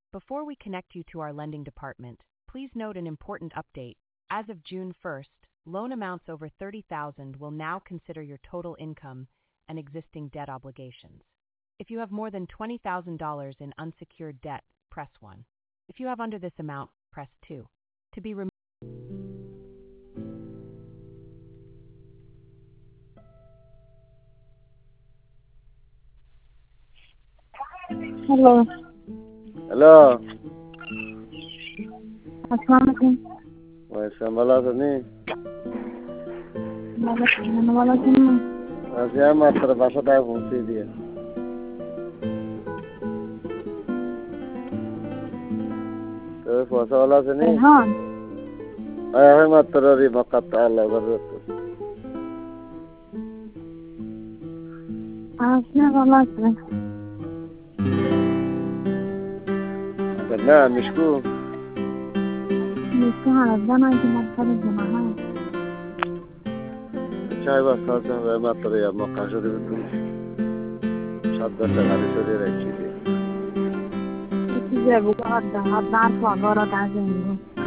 Before we connect you to our lending department, please note an important update. As of June 1st, loan amounts over $30,000 will now consider your total income and existing debt obligations. If you have more than $20,000 in unsecured debt, press 1. If you have under this amount, press 2. To be removed. Hello hello अस्सलाम वालेकुम वैसे मला तो नहीं वालेकुम ऐसे हम तेरे पास टाइम पहुंची दिया तेरे पास वाला से नहीं हाँ आया है मैं तेरा री मक्का लगा रहा आपने वाला से ना मिशकू इसका रब्बाना की मक्का जमा है चाय बस साथ में मैं तेरे या मक्का जो दे दूँ शायद दस गाड़ी चले रही थी इसी जगह बहुत दार स्वागत आता है